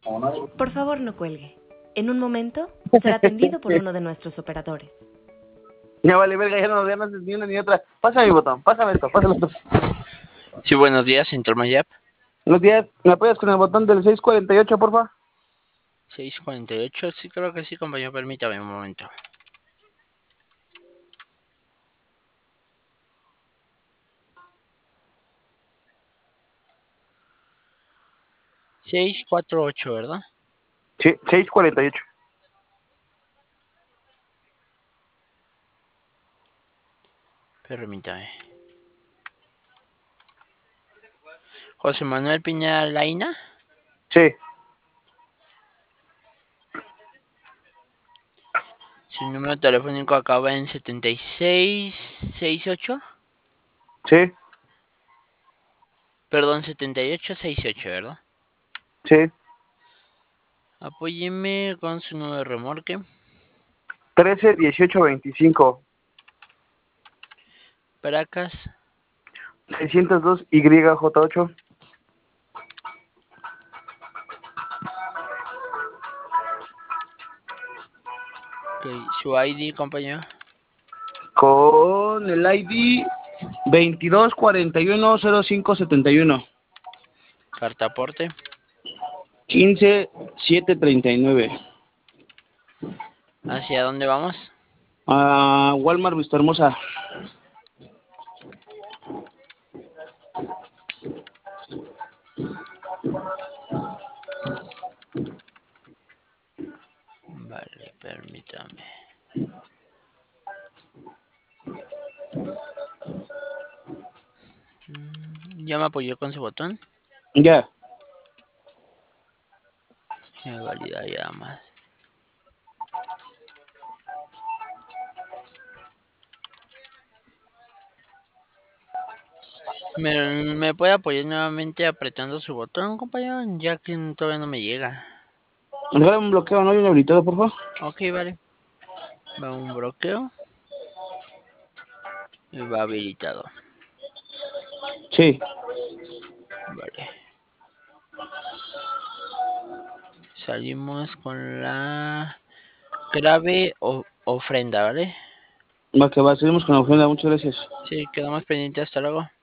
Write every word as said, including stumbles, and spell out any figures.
Por favor, no cuelgue. En un momento será atendido por uno de nuestros operadores. Ya vale, verga, ya no nos ganas ni una ni otra. Pásame mi botón, pásame esto, pásame esto. Sí, buenos días, Intermayap. Buenos días, ¿me apoyas con el botón del seis cuarenta y ocho, porfa? seis cuarenta y ocho, sí, creo que sí, compañero, permítame un momento. seis cuarenta y ocho, ¿verdad? Sí, seis cuarenta y ocho. Permítame. José Manuel Piña Laina. Sí. Su número telefónico acaba en setenta y seis sesenta y ocho. Sí. Perdón, setenta y ocho sesenta y ocho, ¿verdad? Sí. Apóyeme con su número de remolque. trece dieciocho veinticinco. Paracas. seiscientos dos Y J ocho. Okay. Su I D, compañero. Con el I D veintidós cuarenta y uno cero cinco setenta y uno. Cartaporte. quince siete treinta y nueve. ¿Hacia dónde vamos? A Walmart Vista Hermosa. Vale, permítame. ¿Ya me apoyó con su botón? Ya. Me valida ya más. ¿Me, ¿Me puede apoyar nuevamente apretando su botón, compañero? Ya que todavía no me llega. Regálame un bloqueo, ¿no? Y un habilitado, por favor. Ok, vale. Va un bloqueo. Y va habilitado. Sí. Vale. Salimos con la grave o ofrenda, ¿vale? Va que va, seguimos con la ofrenda, muchas gracias. Sí, quedamos pendientes. Hasta luego.